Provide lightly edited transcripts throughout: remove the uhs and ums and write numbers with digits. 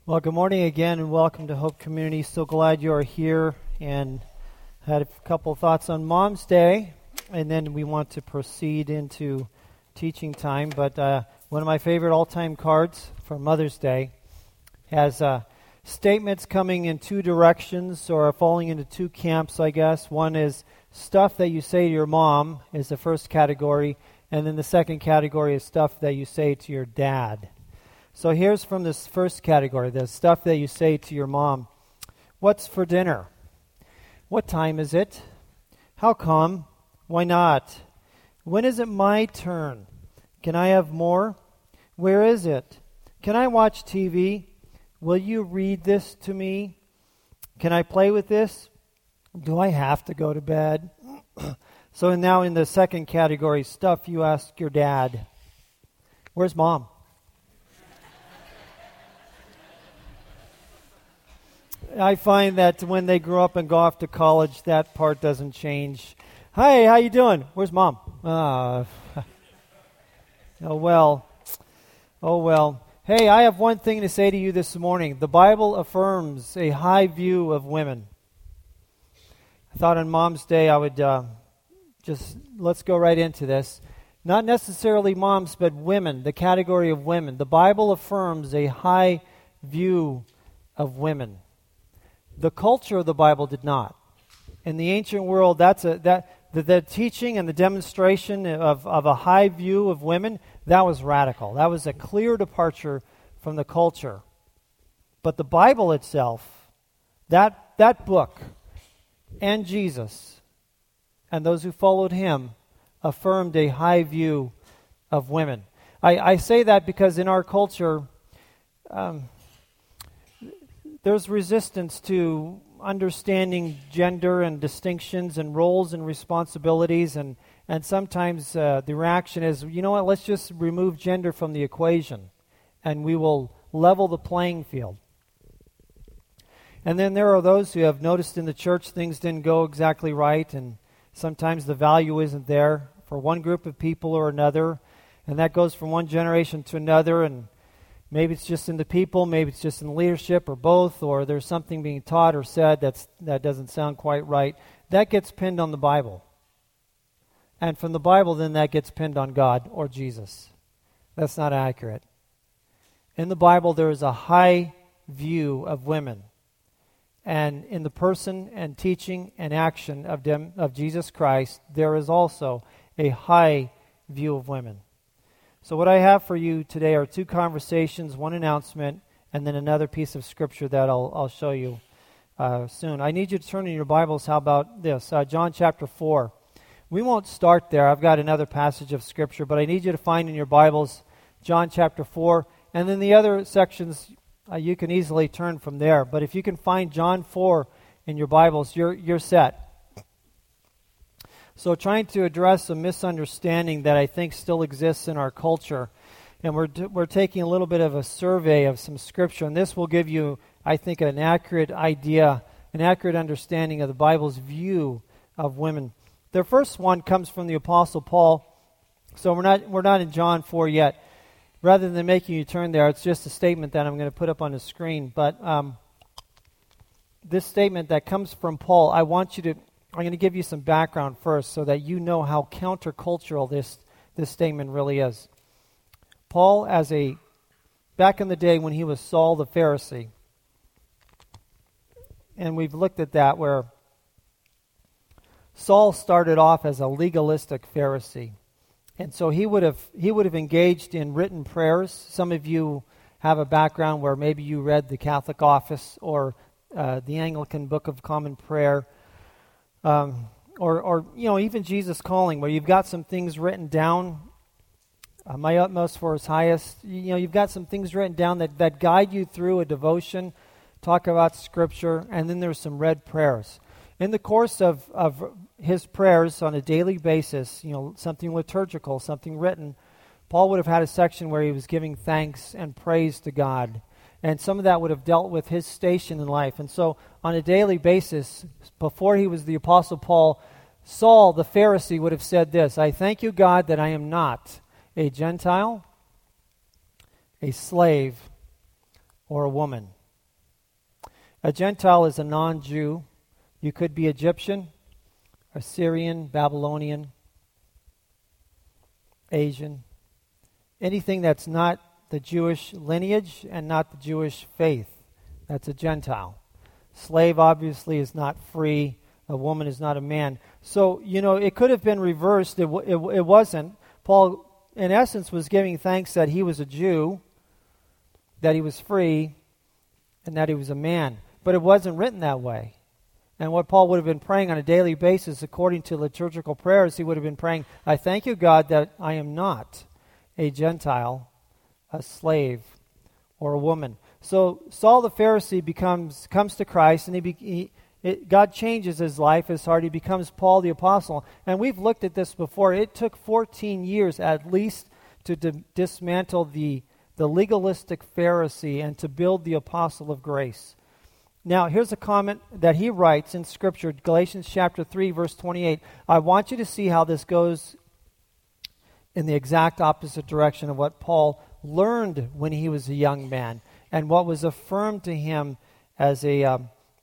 Well, good morning again and welcome to Hope Community. So glad you are here, and had a couple of thoughts on Mom's Day, and then we want to proceed into teaching time. But one of my favorite all-time cards for Mother's Day has statements coming in two directions, or falling into two camps, I guess. One is stuff that you say to your mom is the first category, and then the second category is stuff that you say to your dad. So here's from this first category, the stuff that you say to your mom. What's for dinner? What time is it? How come? Why not? When is it my turn? Can I have more? Where is it? Can I watch TV? Will you read this to me? Can I play with this? Do I have to go to bed? So now in the second category, stuff you ask your dad. Where's Mom? I find that when they grow up and go off to college, that part doesn't change. Hi, how you doing? Where's Mom? Oh well. Hey, I have one thing to say to you this morning. The Bible affirms a high view of women. I thought on Mom's Day I would let's go right into this. Not necessarily moms, but women, the category of women. The Bible affirms a high view of women. The culture of the Bible did not. In the ancient world, the teaching and the demonstration of a high view of women, that was radical. That was a clear departure from the culture. But the Bible itself, that book, and Jesus, and those who followed him, affirmed a high view of women. I say that because in our culture, there's resistance to understanding gender and distinctions and roles and responsibilities, and sometimes the reaction is, you know what, let's just remove gender from the equation, and we will level the playing field. And then there are those who have noticed in the church things didn't go exactly right, and sometimes the value isn't there for one group of people or another, and that goes from one generation to another, and maybe it's just in the people, maybe it's just in the leadership, or both, or there's something being taught or said that doesn't sound quite right. That gets pinned on the Bible. And from the Bible, then that gets pinned on God or Jesus. That's not accurate. In the Bible, there is a high view of women. And in the person and teaching and action of Jesus Christ, there is also a high view of women. So what I have for you today are two conversations, one announcement, and then another piece of scripture that I'll show you soon. I need you to turn in your Bibles. How about this? John chapter 4. We won't start there. I've got another passage of scripture, but I need you to find in your Bibles John chapter 4. And then the other sections, you can easily turn from there. But if you can find John 4 in your Bibles, you're set. So trying to address a misunderstanding that I think still exists in our culture, and we're taking a little bit of a survey of some scripture, and this will give you, I think, an accurate idea, an accurate understanding of the Bible's view of women. The first one comes from the Apostle Paul, so we're not in John 4 yet. Rather than making you turn there, it's just a statement that I'm going to put up on the screen, but this statement that comes from Paul, I'm going to give you some background first so that you know how countercultural this statement really is. Paul, back in the day when he was Saul the Pharisee, and we've looked at that, where Saul started off as a legalistic Pharisee. And so he would have engaged in written prayers. Some of you have a background where maybe you read the Catholic Office or the Anglican Book of Common Prayer, or even Jesus Calling, where you've got some things written down. My utmost for His highest. You've got some things written down that guide you through a devotion, talk about Scripture, and then there's some read prayers. In the course of his prayers on a daily basis, something liturgical, something written, Paul would have had a section where he was giving thanks and praise to God. And some of that would have dealt with his station in life. And so on a daily basis, before he was the Apostle Paul, Saul the Pharisee would have said this: I thank you, God, that I am not a Gentile, a slave, or a woman. A Gentile is a non-Jew. You could be Egyptian, Assyrian, Babylonian, Asian, anything that's not the Jewish lineage and not the Jewish faith. That's a Gentile. Slave obviously is not free. A woman is not a man. So, it could have been reversed. It wasn't. Paul, in essence, was giving thanks that he was a Jew, that he was free, and that he was a man. But it wasn't written that way. And what Paul would have been praying on a daily basis, according to liturgical prayers, he would have been praying, I thank you, God, that I am not a Gentile, a slave, or a woman. So Saul the Pharisee comes to Christ, and God changes his life, his heart. He becomes Paul the Apostle. And we've looked at this before. It took 14 years at least to dismantle the legalistic Pharisee and to build the apostle of grace. Now, here's a comment that he writes in Scripture, Galatians chapter 3, verse 28. I want you to see how this goes in the exact opposite direction of what Paul learned when he was a young man and what was affirmed to him as a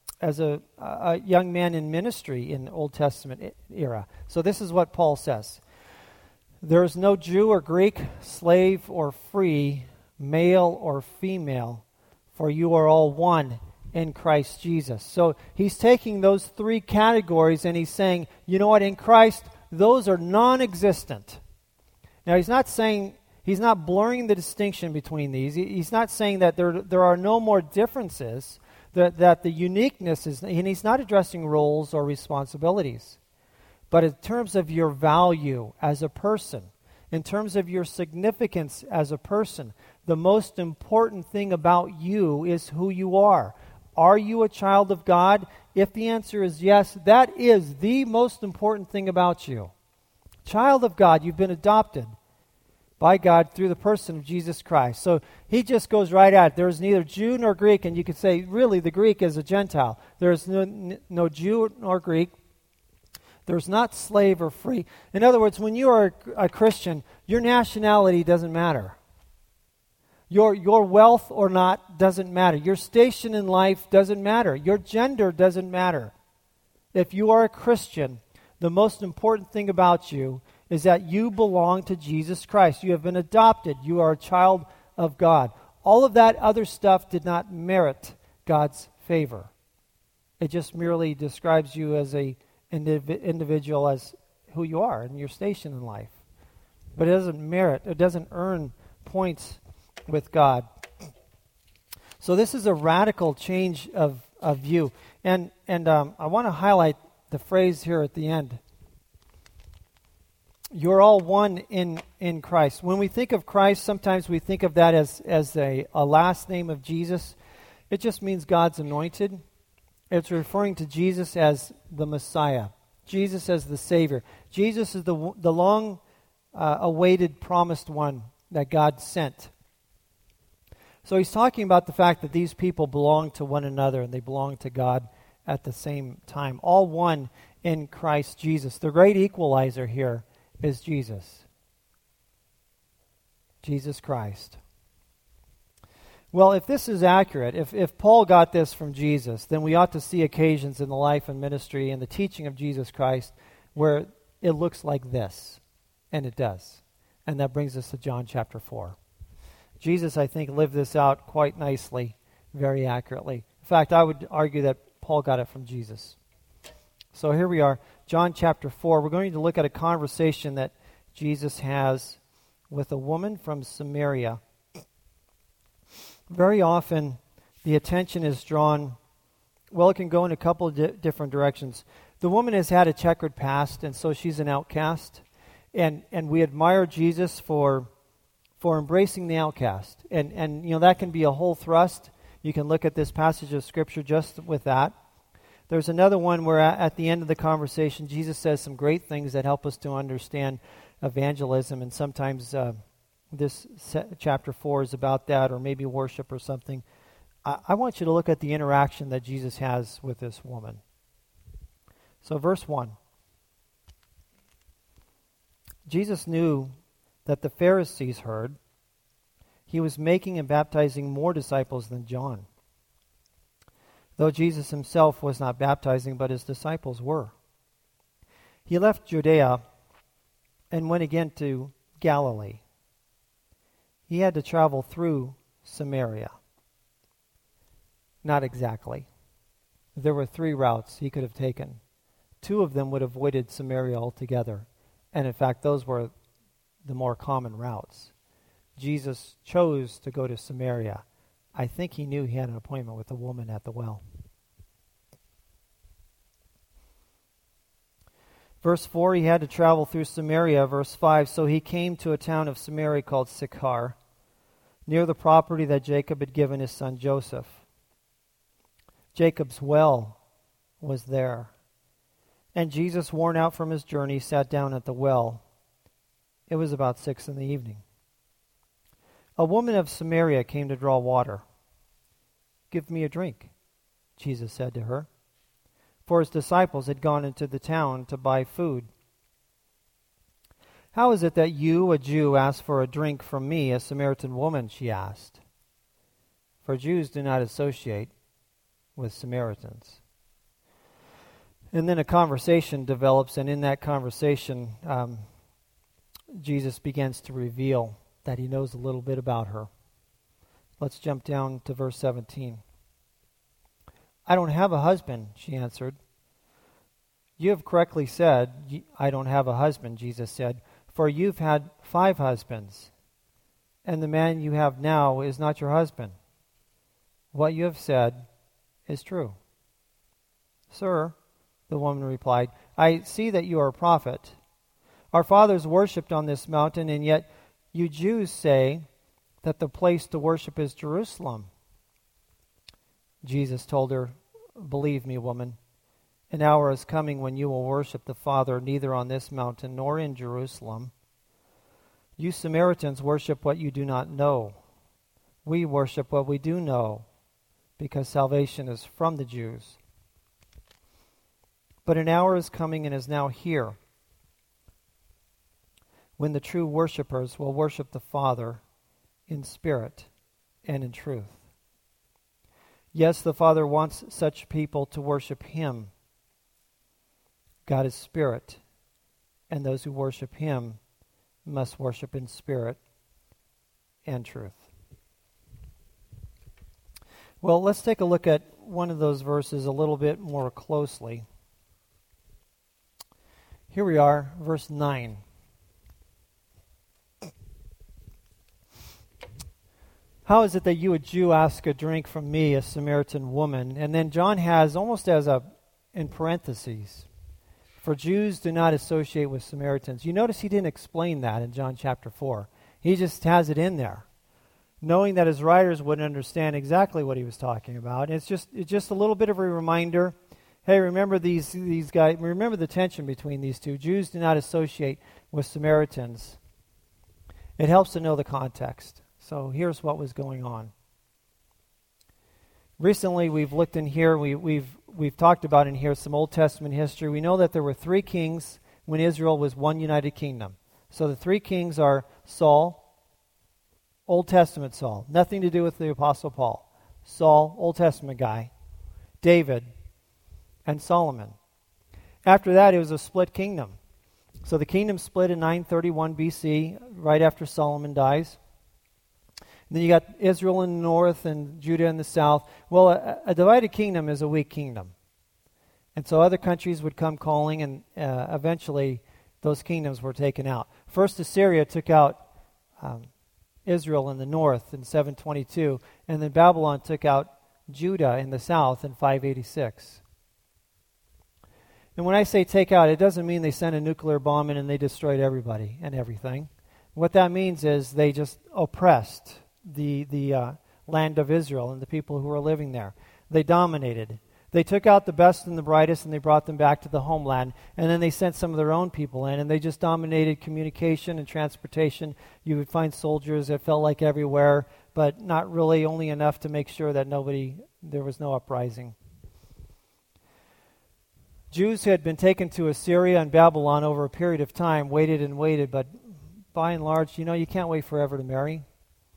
young man in ministry in the Old Testament era. So this is what Paul says. There is no Jew or Greek, slave or free, male or female, for you are all one in Christ Jesus. So he's taking those three categories and he's saying, you know what, in Christ, those are non-existent. Now he's not blurring the distinction between these. He's not saying that there are no more differences, that the uniqueness is, and he's not addressing roles or responsibilities. But in terms of your value as a person, in terms of your significance as a person, the most important thing about you is who you are. Are you a child of God? If the answer is yes, that is the most important thing about you. Child of God, you've been adopted by God through the person of Jesus Christ. So he just goes right at it. There is neither Jew nor Greek, and you could say, really, the Greek is a Gentile. There is no Jew nor Greek. There's not slave or free. In other words, when you are a Christian, your nationality doesn't matter. Your wealth or not doesn't matter. Your station in life doesn't matter. Your gender doesn't matter. If you are a Christian, the most important thing about you is that you belong to Jesus Christ. You have been adopted. You are a child of God. All of that other stuff did not merit God's favor. It just merely describes you as an individual, as who you are and your station in life. But it doesn't earn points with God. So this is a radical change of view. And I want to highlight the phrase here at the end. You're all one in Christ. When we think of Christ, sometimes we think of that as a last name of Jesus. It just means God's anointed. It's referring to Jesus as the Messiah. Jesus as the Savior. Jesus is the long awaited promised one that God sent. So he's talking about the fact that these people belong to one another and they belong to God at the same time. All one in Christ Jesus. The great equalizer here is Jesus. Jesus Christ. Well, if this is accurate, if Paul got this from Jesus, then we ought to see occasions in the life and ministry and the teaching of Jesus Christ where it looks like this. And it does. And that brings us to John chapter 4. Jesus, I think, lived this out quite nicely, very accurately. In fact, I would argue that Paul got it from Jesus. So here we are, John chapter 4. We're going to look at a conversation that Jesus has with a woman from Samaria. Very often, the attention is drawn, well, it can go in a couple of different directions. The woman has had a checkered past, and so she's an outcast. And we admire Jesus for embracing the outcast. And that can be a whole thrust. You can look at this passage of Scripture just with that. There's another one where at the end of the conversation, Jesus says some great things that help us to understand evangelism, and sometimes this chapter 4 is about that, or maybe worship or something. I want you to look at the interaction that Jesus has with this woman. So verse 1. Jesus knew that the Pharisees heard. he was making and baptizing more disciples than John, though Jesus himself was not baptizing, but his disciples were. He left Judea and went again to Galilee. He had to travel through Samaria. Not exactly. There were 3 routes he could have taken. 2 of them would have avoided Samaria altogether. And in fact, those were the more common routes. Jesus chose to go to Samaria. I think he knew he had an appointment with the woman at the well. Verse 4, he had to travel through Samaria. Verse 5, so he came to a town of Samaria called Sychar, near the property that Jacob had given his son Joseph. Jacob's well was there. And Jesus, worn out from his journey, sat down at the well. It was about 6 p.m. A woman of Samaria came to draw water. "Give me a drink," Jesus said to her, for his disciples had gone into the town to buy food. "How is it that you, a Jew, ask for a drink from me, a Samaritan woman?" she asked. For Jews do not associate with Samaritans. And then a conversation develops, and in that conversation, Jesus begins to reveal that he knows a little bit about her. Let's jump down to verse 17. "I don't have a husband," she answered. "You have correctly said, 'I don't have a husband,'" Jesus said, "for you've had 5 husbands, and the man you have now is not your husband. What you have said is true." "Sir," the woman replied, "I see that you are a prophet. Our fathers worshipped on this mountain, and yet you Jews say that the place to worship is Jerusalem." Jesus told her, "Believe me, woman, an hour is coming when you will worship the Father neither on this mountain nor in Jerusalem. You Samaritans worship what you do not know. We worship what we do know, because salvation is from the Jews. But an hour is coming and is now here when the true worshipers will worship the Father in spirit and in truth. Yes, the Father wants such people to worship him. God is spirit, and those who worship him must worship in spirit and truth." Well, let's take a look at one of those verses a little bit more closely. Here we are, verse 9. "How is it that you, a Jew, ask a drink from me, a Samaritan woman?" And then John has, almost as in parentheses, "For Jews do not associate with Samaritans." You notice he didn't explain that in John chapter 4. He just has it in there, knowing that his writers wouldn't understand exactly what he was talking about. It's just a little bit of a reminder. Hey, remember these guys, remember the tension between these two. Jews do not associate with Samaritans. It helps to know the context. So here's what was going on. Recently, we've looked in here, we've talked about in here some Old Testament history. We know that there were 3 kings when Israel was one united kingdom. So the 3 kings are Saul, Old Testament Saul, nothing to do with the Apostle Paul. Saul, Old Testament guy, David, and Solomon. After that, it was a split kingdom. So the kingdom split in 931 BC, right after Solomon dies. And then you got Israel in the north and Judah in the south. Well, a divided kingdom is a weak kingdom. And so other countries would come calling, and eventually those kingdoms were taken out. First, Assyria took out Israel in the north in 722, and then Babylon took out Judah in the south in 586. And when I say take out, it doesn't mean they sent a nuclear bomb in and they destroyed everybody and everything. What that means is they just oppressed the land of Israel and the people who were living there. They dominated. They took out the best and the brightest and they brought them back to the homeland. And then they sent some of their own people in, and they just dominated communication and transportation. You would find soldiers, it felt like everywhere, but not really, only enough to make sure that there was no uprising. Jews who had been taken to Assyria and Babylon over a period of time waited and waited, but by and large, you can't wait forever to marry.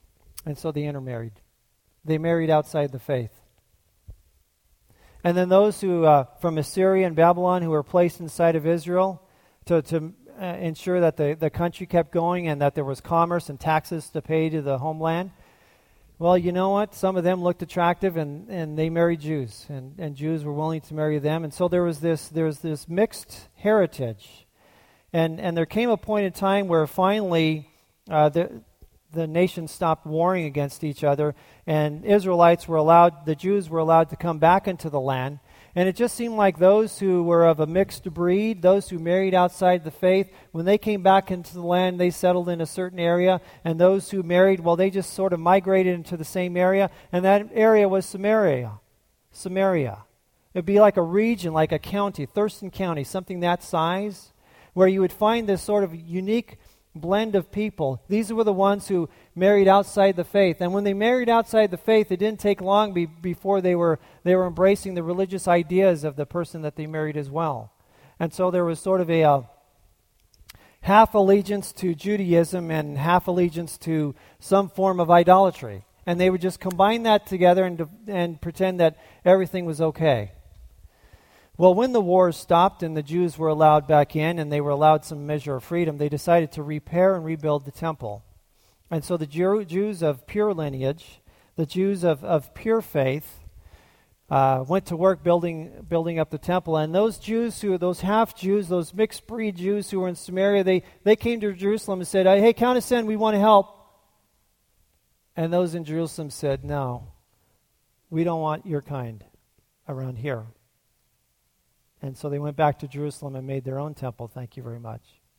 And so they intermarried. They married outside the faith. And then those who, from Assyria and Babylon, who were placed inside of Israel to ensure that the country kept going and that there was commerce and taxes to pay to the homeland. Well, you know what? Some of them looked attractive, and they married Jews, and Jews were willing to marry them. And so there was this mixed heritage. And there came a point in time where finally the nations stopped warring against each other, and the Jews were allowed to come back into the land. And it just seemed like those who were of a mixed breed, those who married outside the faith, when they came back into the land, they settled in a certain area. And those who married, well, they just sort of migrated into the same area. And that area was Samaria. It'd be like a region, like a county, Thurston County, something that size, where you would find this sort of unique blend of people. These were the ones who married outside the faith. And when they married outside the faith, it didn't take long before they were embracing the religious ideas of the person that they married as well. And so there was sort of a half allegiance to Judaism and half allegiance to some form of idolatry. And they would just combine that together and pretend that everything was okay. Well, when the wars stopped and the Jews were allowed back in and they were allowed some measure of freedom, they decided to repair and rebuild the temple. And so the Jews of pure lineage, the Jews of pure faith, went to work building up the temple. And those Jews, those half-Jews, those mixed-breed Jews who were in Samaria, they came to Jerusalem and said, "Hey, Count us in, we want to help." And those in Jerusalem said, "No, we don't want your kind around here." And so they went back to Jerusalem and made their own temple. Thank you very much.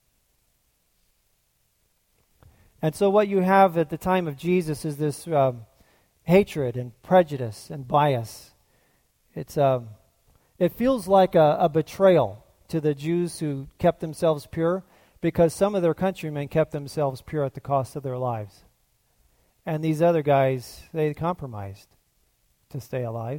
And so what you have at the time of Jesus is this hatred and prejudice and bias. It feels like a betrayal to the Jews who kept themselves pure, because some of their countrymen kept themselves pure at the cost of their lives. And these other guys, they compromised to stay alive.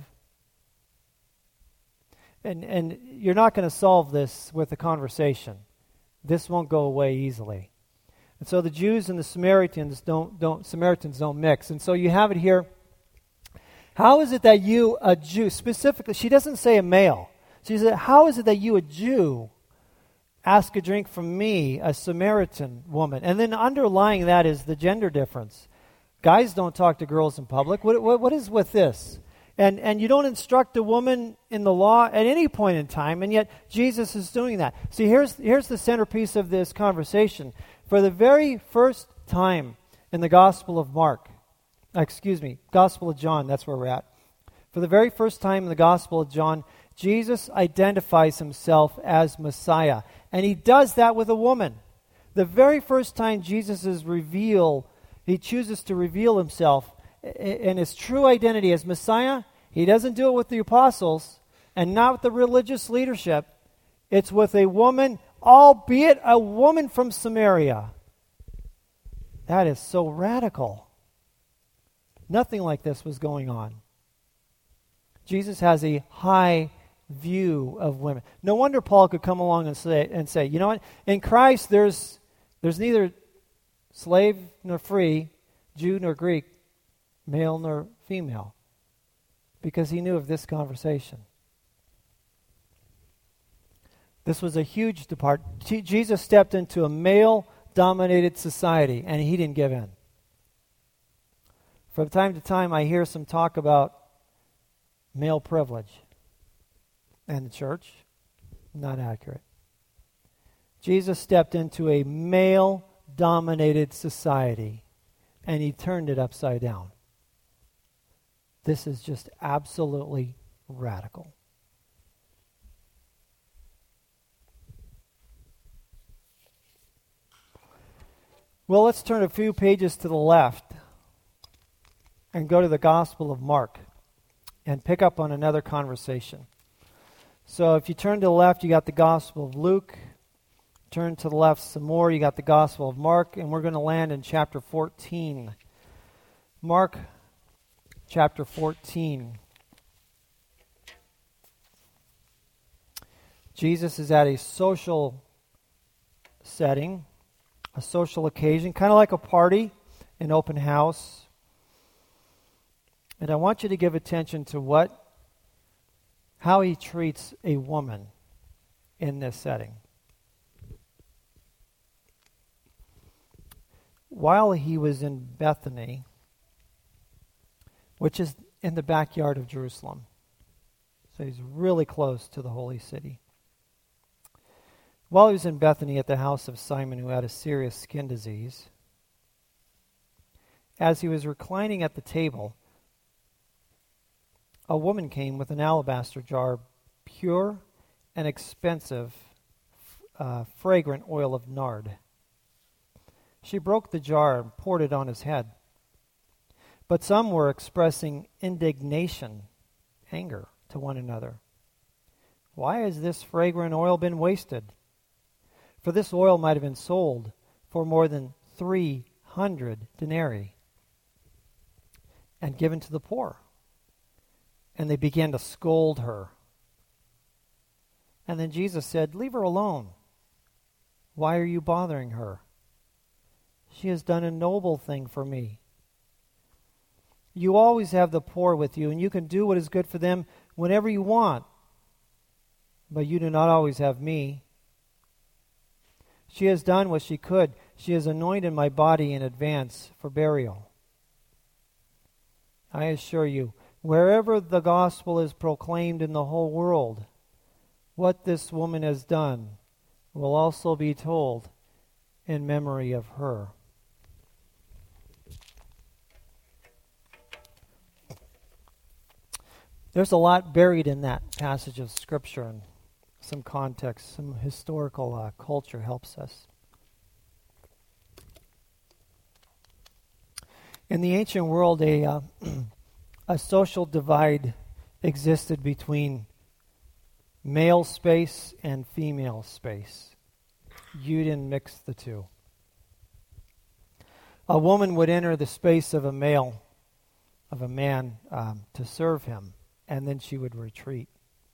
And you're not going to solve this with a conversation. This won't go away easily. And so the Jews and the Samaritans don't mix. And so you have it here. How is it that you, a Jew, specifically, she doesn't say a male. She said, how is it that you, a Jew, ask a drink from me, a Samaritan woman? And then underlying that is the gender difference. Guys don't talk to girls in public. What is with this? And you don't instruct a woman in the law at any point in time, and yet Jesus is doing that. See, here's the centerpiece of this conversation. For the very first time in the Gospel of Gospel of John, that's where we're at. For the very first time in the Gospel of John, Jesus identifies himself as Messiah, and he does that with a woman. The very first time Jesus is revealed, he chooses to reveal himself in his true identity as Messiah. He doesn't do it with the apostles and not with the religious leadership. It's with a woman, albeit a woman from Samaria. That is so radical. Nothing like this was going on. Jesus has a high view of women. No wonder Paul could come along and say, you know what? In Christ there's neither slave nor free, Jew nor Greek, male nor female, because he knew of this conversation. This was a huge departure. Jesus stepped into a male-dominated society, and he didn't give in. From time to time, I hear some talk about male privilege and the church. Not accurate. Jesus stepped into a male-dominated society, and he turned it upside down. This is just absolutely radical. Well, let's turn a few pages to the left and go to the Gospel of Mark and pick up on another conversation. So if you turn to the left, you got the Gospel of Luke. Turn to the left some more, you got the Gospel of Mark, and we're going to land in chapter 14. Mark chapter 14. Jesus is at a social setting, a social occasion, kind of like a party, an open house. And I want you to give attention to how he treats a woman in this setting. While he was in Bethany, which is in the backyard of Jerusalem, so he's really close to the holy city. While he was in Bethany at the house of Simon, who had a serious skin disease, as he was reclining at the table, a woman came with an alabaster jar of pure and expensive, fragrant oil of nard. She broke the jar and poured it on his head. But some were expressing indignation, anger to one another. Why has this fragrant oil been wasted? For this oil might have been sold for more than 300 denarii and given to the poor. And they began to scold her. And then Jesus said, "Leave her alone. Why are you bothering her? She has done a noble thing for me. You always have the poor with you, and you can do what is good for them whenever you want. But you do not always have me. She has done what she could. She has anointed my body in advance for burial. I assure you, wherever the gospel is proclaimed in the whole world, what this woman has done will also be told in memory of her." There's a lot buried in that passage of Scripture, and some context, some historical culture helps us. In the ancient world, a social divide existed between male space and female space. You didn't mix the two. A woman would enter the space of a man, to serve him, and then she would retreat.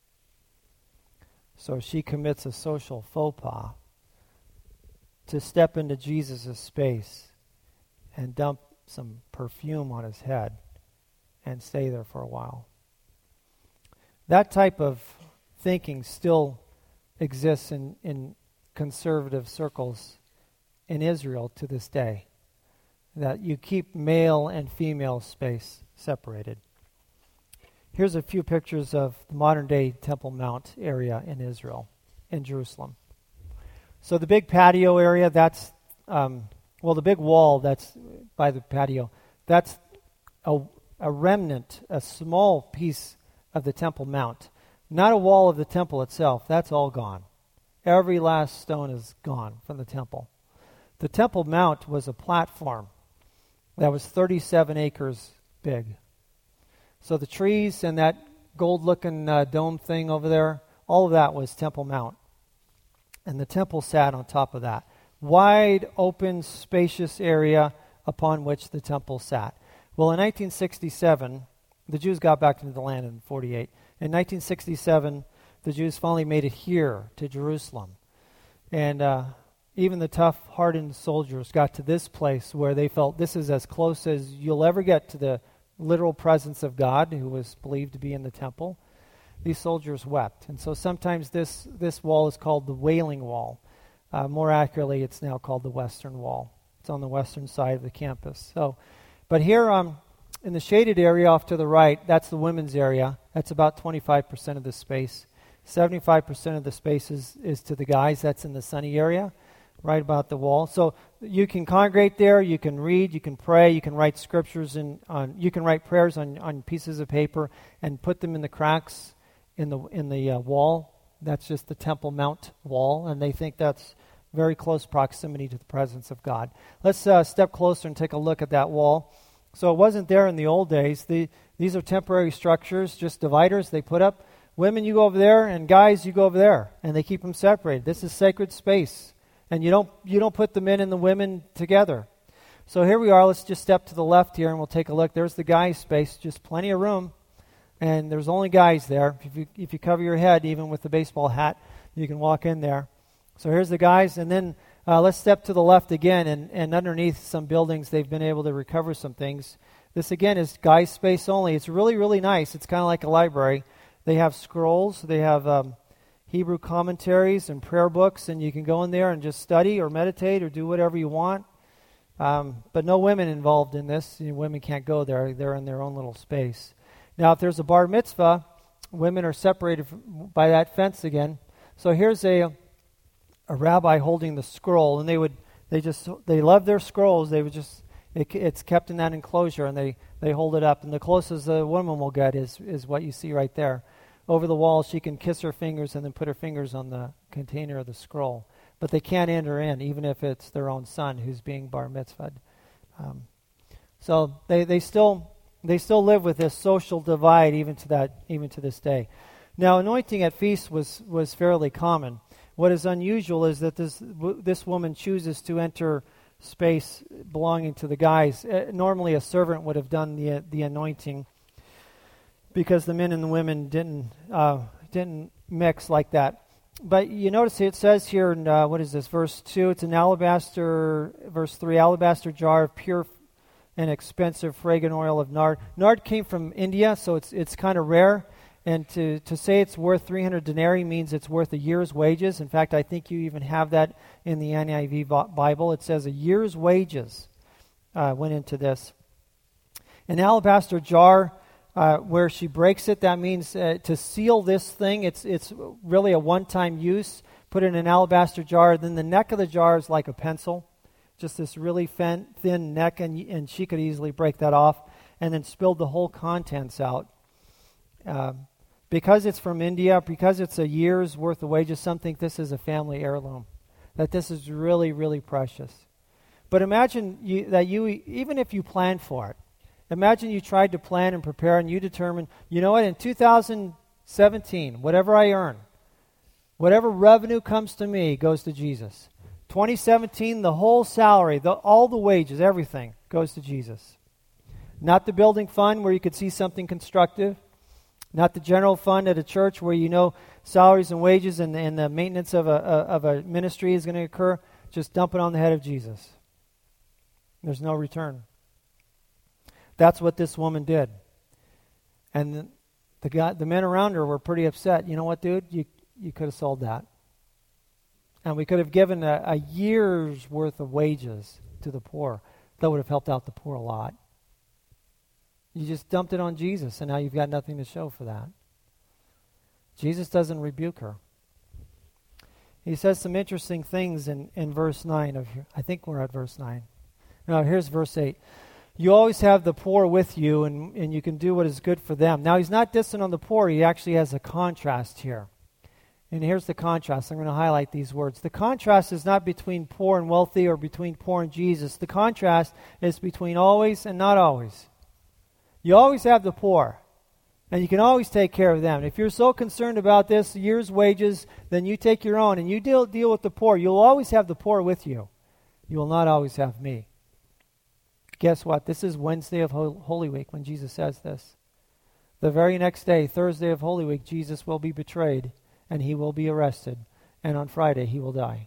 So she commits a social faux pas to step into Jesus' space and dump some perfume on his head and stay there for a while. That type of thinking still exists in conservative circles in Israel to this day, that you keep male and female space separated. Here's a few pictures of the modern-day Temple Mount area in Israel, in Jerusalem. So the big patio area, that's, the big wall that's by the patio, that's a remnant, a small piece of the Temple Mount. Not a wall of the temple itself, that's all gone. Every last stone is gone from the temple. The Temple Mount was a platform that was 37 acres big. So the trees and that gold-looking dome thing over there, all of that was Temple Mount. And the temple sat on top of that. Wide, open, spacious area upon which the temple sat. Well, in 1967, the Jews got back into the land in 48. In 1967, the Jews finally made it here to Jerusalem. And even the tough, hardened soldiers got to this place where they felt this is as close as you'll ever get to the literal presence of God, who was believed to be in the temple. These soldiers wept. And so sometimes this wall is called the Wailing Wall. More accurately, it's now called the Western Wall. It's on the western side of the campus. But here in the shaded area off to the right, that's the women's area. That's about 25% of the space. 75% of the space is to the guys. That's in the sunny area, right about the wall. So you can congregate there, you can read, you can pray, you can write scriptures you can write prayers on pieces of paper and put them in the cracks in the wall. That's just the Temple Mount wall, and they think that's very close proximity to the presence of God. Let's step closer and take a look at that wall. So it wasn't there in the old days. These are temporary structures, just dividers they put up. Women, you go over there, and guys, you go over there, and they keep them separated. This is sacred space. And you don't put the men and the women together. So here we are. Let's just step to the left here, and we'll take a look. There's the guys' space, just plenty of room, and there's only guys there. If you cover your head, even with the baseball hat, you can walk in there. So here's the guys, and then let's step to the left again, and underneath some buildings, they've been able to recover some things. This again is guys space only. It's really, really nice. It's kind of like a library. They have scrolls. They have Hebrew commentaries and prayer books, and you can go in there and just study or meditate or do whatever you want. But no women involved in this. Women can't go there. They're in their own little space. Now, if there's a bar mitzvah, women are separated by that fence again. So here's a rabbi holding the scroll, and they love their scrolls. They would just it's kept in that enclosure, and they hold it up. And the closest the woman will get is what you see right there. Over the wall, she can kiss her fingers and then put her fingers on the container of the scroll. But they can't enter in, even if it's their own son who's being bar mitzvahed. So they still live with this social divide even to this day. Now, anointing at feasts was fairly common. What is unusual is that this woman chooses to enter space belonging to the guys. Normally, a servant would have done the anointing because the men and the women didn't mix like that. But you notice it says here in, verse 2, it's an alabaster, verse 3, alabaster jar of pure and expensive fragrant oil of nard. Nard came from India, so it's kind of rare. And to say it's worth 300 denarii means it's worth a year's wages. In fact, I think you even have that in the NIV Bible. It says a year's wages went into this. An alabaster jar, where she breaks it, that means to seal this thing, it's really a one-time use. Put it in an alabaster jar, then the neck of the jar is like a pencil, just this really thin neck, and she could easily break that off, and then spill the whole contents out. Because it's from India, because it's a year's worth of wages, some think this is a family heirloom, that this is really, really precious. But imagine even if you plan for it, imagine you tried to plan and prepare and you determined, you know what, in 2017, whatever I earn, whatever revenue comes to me goes to Jesus. 2017, the whole salary, all the wages, everything goes to Jesus. Not the building fund where you could see something constructive. Not the general fund at a church where you know salaries and wages and the maintenance of a ministry is going to occur. Just dump it on the head of Jesus. There's no return. That's what this woman did. And the men around her were pretty upset. You know what, dude? You could have sold that. And we could have given a year's worth of wages to the poor. That would have helped out the poor a lot. You just dumped it on Jesus, and now you've got nothing to show for that. Jesus doesn't rebuke her. He says some interesting things in verse 9. I think we're at verse 9. No, here's verse 8. You always have the poor with you, and you can do what is good for them. Now, he's not dissing on the poor. He actually has a contrast here. And here's the contrast. I'm going to highlight these words. The contrast is not between poor and wealthy or between poor and Jesus. The contrast is between always and not always. You always have the poor, and you can always take care of them. If you're so concerned about this year's wages, then you take your own, and you deal with the poor. You'll always have the poor with you. You will not always have me. Guess what? This is Wednesday of Holy Week when Jesus says this. The very next day, Thursday of Holy Week, Jesus will be betrayed, and he will be arrested, and on Friday he will die.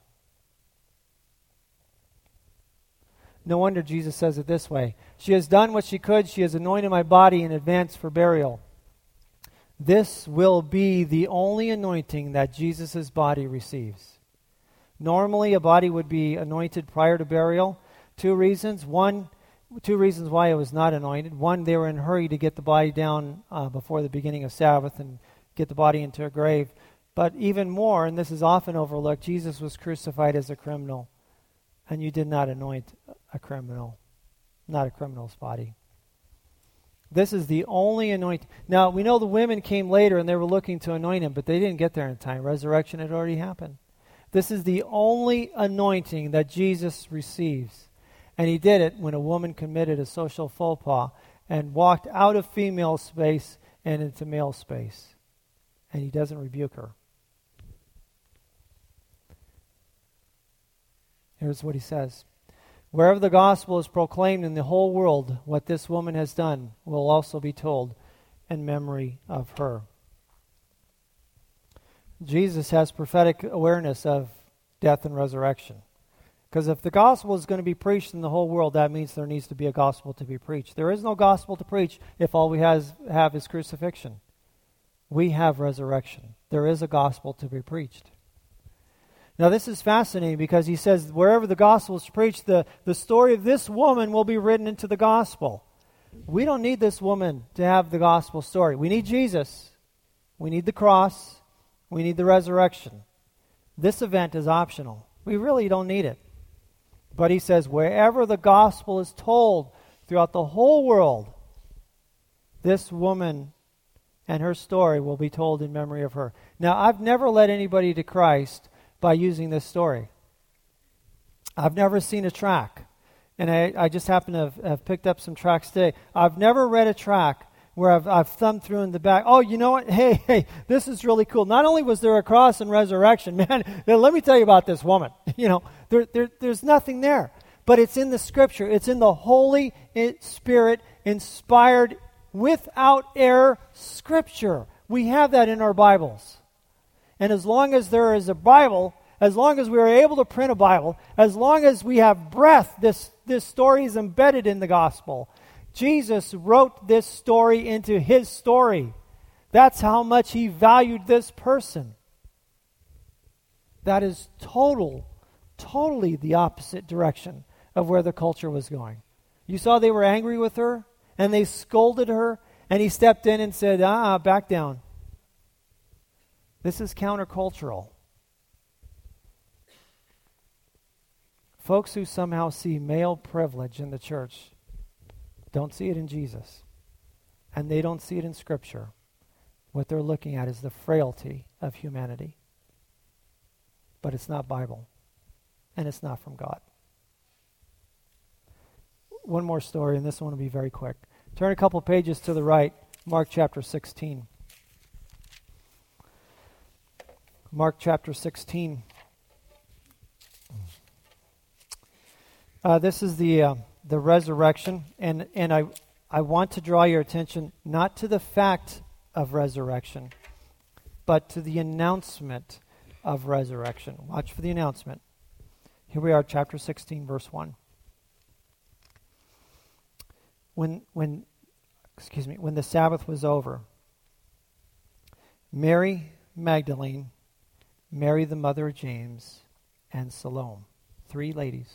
No wonder Jesus says it this way. She has done what she could. She has anointed my body in advance for burial. This will be the only anointing that Jesus' body receives. Normally, a body would be anointed prior to burial. Two reasons why it was not anointed. One, they were in a hurry to get the body down before the beginning of Sabbath and get the body into a grave. But even more, and this is often overlooked, Jesus was crucified as a criminal. And you did not anoint a criminal, not a criminal's body. This is the only anointing. Now, we know the women came later and they were looking to anoint him, but they didn't get there in time. Resurrection had already happened. This is the only anointing that Jesus receives. And he did it when a woman committed a social faux pas and walked out of female space and into male space. And he doesn't rebuke her. Here's what he says. Wherever the gospel is proclaimed in the whole world, what this woman has done will also be told in memory of her. Jesus has prophetic awareness of death and resurrection. Because if the gospel is going to be preached in the whole world, that means there needs to be a gospel to be preached. There is no gospel to preach if all we have is crucifixion. We have resurrection. There is a gospel to be preached. Now this is fascinating because he says wherever the gospel is preached, the story of this woman will be written into the gospel. We don't need this woman to have the gospel story. We need Jesus. We need the cross. We need the resurrection. This event is optional. We really don't need it. But he says wherever the gospel is told throughout the whole world, this woman and her story will be told in memory of her. Now, I've never led anybody to Christ by using this story. I've never seen a track. And I just happen to have picked up some tracks today. I've never read a track where I've thumbed through in the back. Oh, you know what? Hey, this is really cool. Not only was there a cross and resurrection, man, let me tell you about this woman. There's nothing there. But it's in the Scripture. It's in the Holy Spirit inspired, without error Scripture. We have that in our Bibles. And as long as there is a Bible, as long as we are able to print a Bible, as long as we have breath, this story is embedded in the gospel. Jesus wrote this story into his story. That's how much he valued this person. That is totally the opposite direction of where the culture was going. You saw they were angry with her, and they scolded her, and he stepped in and said, back down. This is countercultural. Folks who somehow see male privilege in the church don't see it in Jesus, and they don't see it in Scripture. What they're looking at is the frailty of humanity. But it's not Bible, and it's not from God. One more story, and this one will be very quick. Turn a couple pages to the right, Mark chapter 16. Mark chapter 16. This is the resurrection, and I want to draw your attention not to the fact of resurrection, but to the announcement of resurrection. Watch for the announcement. Here we are, chapter 16, verse 1. When the Sabbath was over, Mary Magdalene, Mary the mother of James, and Salome, 3 ladies,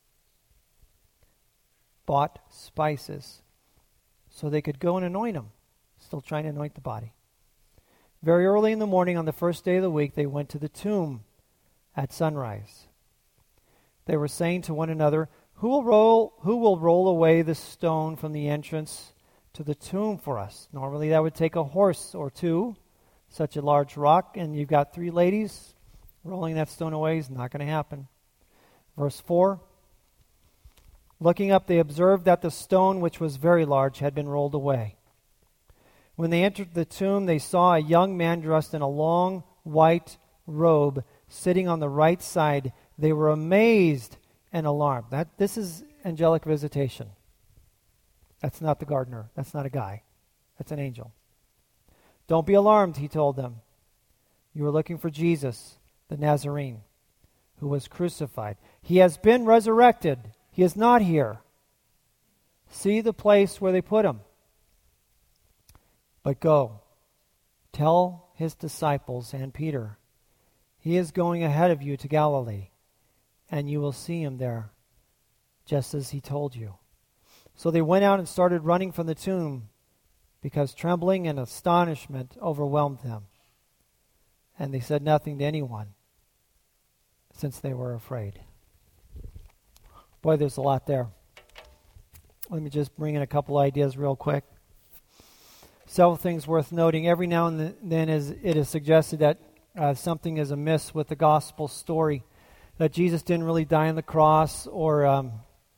bought spices so they could go and anoint him. Still trying to anoint the body. Very early in the morning on the first day of the week, they went to the tomb at sunrise. They were saying to one another, Who will roll away the stone from the entrance to the tomb for us? Normally that would take a horse or two, such a large rock, and you've got 3 ladies. Rolling that stone away is not going to happen. Verse 4, looking up, they observed that the stone, which was very large, had been rolled away. When they entered the tomb, they saw a young man dressed in a long white robe sitting on the right side. They were amazed and alarmed. This is angelic visitation. That's not the gardener. That's not a guy. That's an angel. Don't be alarmed, he told them. You are looking for Jesus, the Nazarene, who was crucified. He has been resurrected. He is not here. See the place where they put him. But go, tell his disciples and Peter, he is going ahead of you to Galilee, and you will see him there, just as he told you. So they went out and started running from the tomb, because trembling and astonishment overwhelmed them. And they said nothing to anyone, since they were afraid. Boy, there's a lot there. Let me just bring in a couple ideas real quick. Several things worth noting. Every now and then it is suggested that something is amiss with the gospel story, that Jesus didn't really die on the cross, or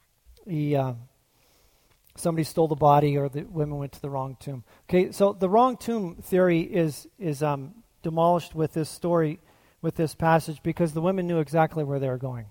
somebody stole the body, or the women went to the wrong tomb. Okay, so the wrong tomb theory is demolished with this story, with this passage, because the women knew exactly where they were going.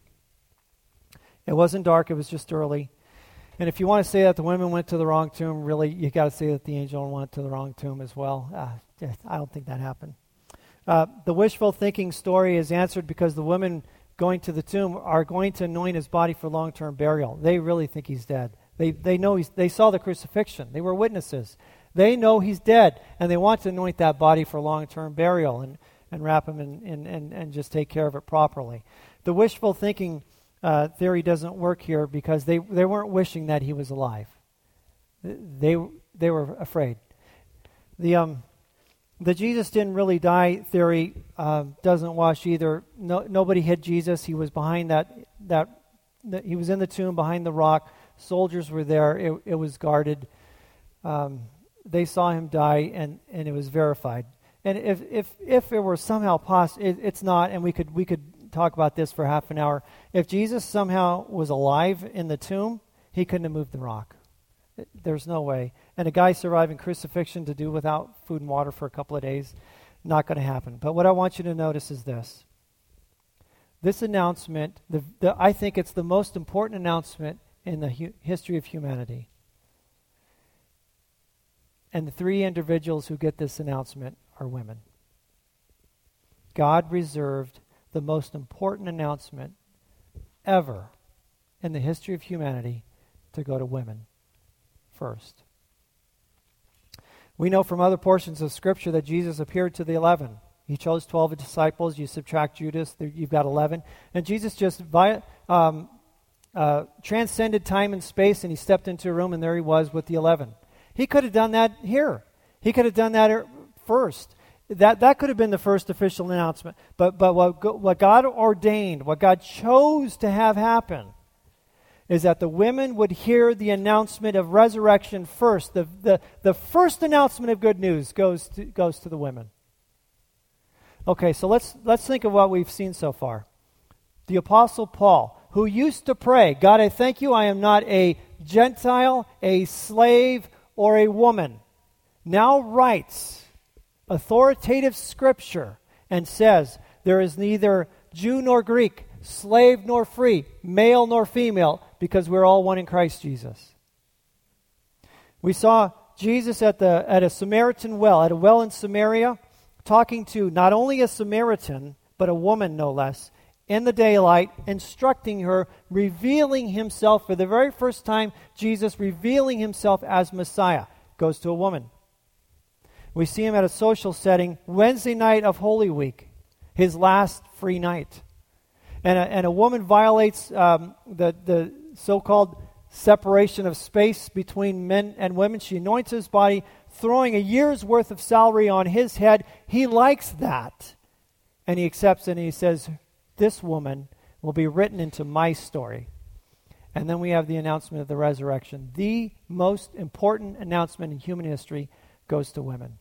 It wasn't dark, it was just early. And if you want to say that the women went to the wrong tomb, really, you got to say that the angel went to the wrong tomb as well. I don't think that happened. The wishful thinking story is answered because the women going to the tomb are going to anoint his body for long-term burial. They really think he's dead. They know they saw the crucifixion. They were witnesses. They know he's dead, and they want to anoint that body for long-term burial and wrap him and just take care of it properly. The wishful thinking theory doesn't work here because they weren't wishing that he was alive. They were afraid. The Jesus didn't really die theory doesn't wash either. Nobody hit Jesus. He was behind that he was in the tomb behind the rock. Soldiers were there. It was guarded. They saw him die, and it was verified. And if it were somehow possible, it's not. And we could talk about this for half an hour. If Jesus somehow was alive in the tomb, he couldn't have moved the rock. There's no way. And a guy surviving crucifixion to do without food and water for a couple of days, not going to happen. But what I want you to notice is this. This announcement, I think it's the most important announcement in the history of humanity. And the three individuals who get this announcement are women. God reserved the most important announcement ever in the history of humanity to go to women first. We know from other portions of Scripture that Jesus appeared to the 11. He chose 12 disciples. You subtract Judas, you've got 11. And Jesus just transcended time and space, and he stepped into a room, and there he was with the 11. He could have done that here. He could have done that first. That could have been the first official announcement. But what God ordained, what God chose to have happen, is that the women would hear the announcement of resurrection first. The first announcement of good news goes to the women. Okay, so let's think of what we've seen so far. The Apostle Paul, who used to pray, God, I thank you, I am not a Gentile, a slave, or a woman, now writes authoritative Scripture and says, there is neither Jew nor Greek, slave nor free, male nor female, because we're all one in Christ Jesus. We saw Jesus at a Samaritan well, at a well in Samaria, talking to not only a Samaritan, but a woman no less, in the daylight, instructing her, revealing himself for the very first time, Jesus revealing himself as Messiah, goes to a woman. We see him at a social setting, Wednesday night of Holy Week, his last free night. And a woman violates the so-called separation of space between men and women. She anoints his body, throwing a year's worth of salary on his head. He likes that. And he accepts it, and he says, this woman will be written into my story. And then we have the announcement of the resurrection. The most important announcement in human history goes to women.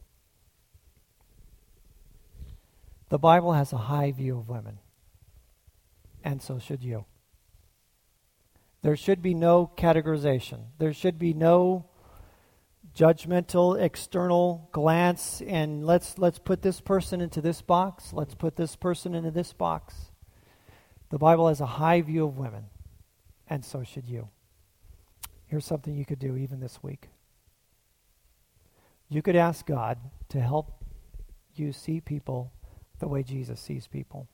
The Bible has a high view of women. And so should you. There should be no categorization. There should be no judgmental external glance and let's put this person into this box. Let's put this person into this box. The Bible has a high view of women, and so should you. Here's something you could do even this week. You could ask God to help you see people the way Jesus sees people.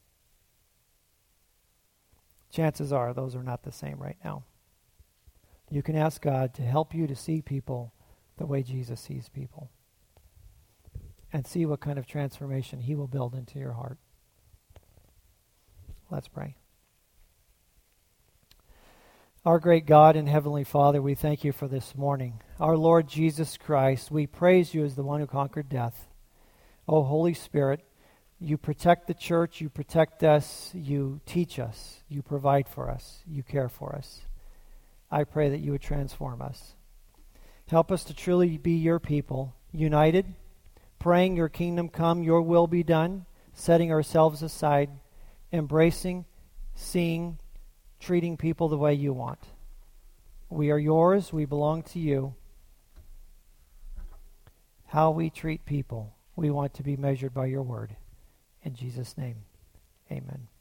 Chances are those are not the same right now. You can ask God to help you to see people the way Jesus sees people, and see what kind of transformation he will build into your heart. Let's pray. Our great God and Heavenly Father, we thank you for this morning. Our Lord Jesus Christ, we praise you as the one who conquered death. Oh, Holy Spirit, you protect the church, you protect us, you teach us, you provide for us, you care for us. I pray that you would transform us. Help us to truly be your people, united, praying your kingdom come, your will be done, setting ourselves aside, embracing, seeing, treating people the way you want. We are yours. We belong to you. How we treat people, we want to be measured by your word. In Jesus' name, amen.